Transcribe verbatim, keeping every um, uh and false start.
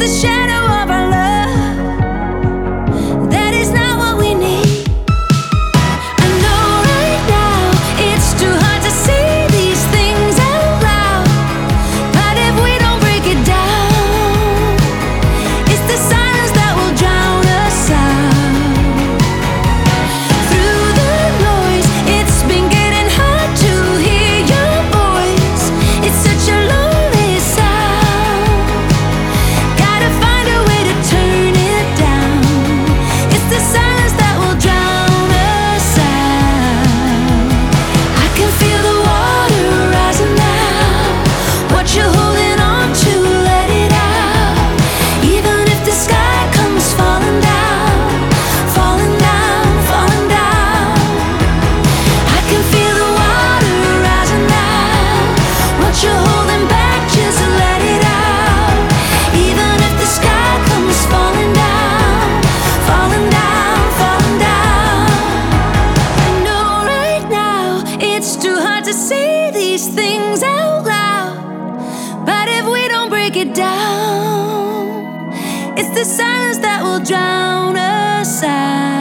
the shadow of our love. That is not what we need. I know right now it's too hard to see these things out loud, but if we don't break it down, it's the silence that will drown us out. Through the noise, it's been getting hard to hear your voice. It's such a lonely sound. Gotta find a way to turn it down. It's the silence that will drown us out. I can feel the water rising now. What you're holding on to, let it out. Even if the sky comes falling down, falling down, falling down. I can feel the water rising now. What you're holding back, just let it out. Even if the sky comes falling down, falling down, falling down. I know right now it's too hard to see these things out loud, but if we don't break it down, it's the silence that will drown us out.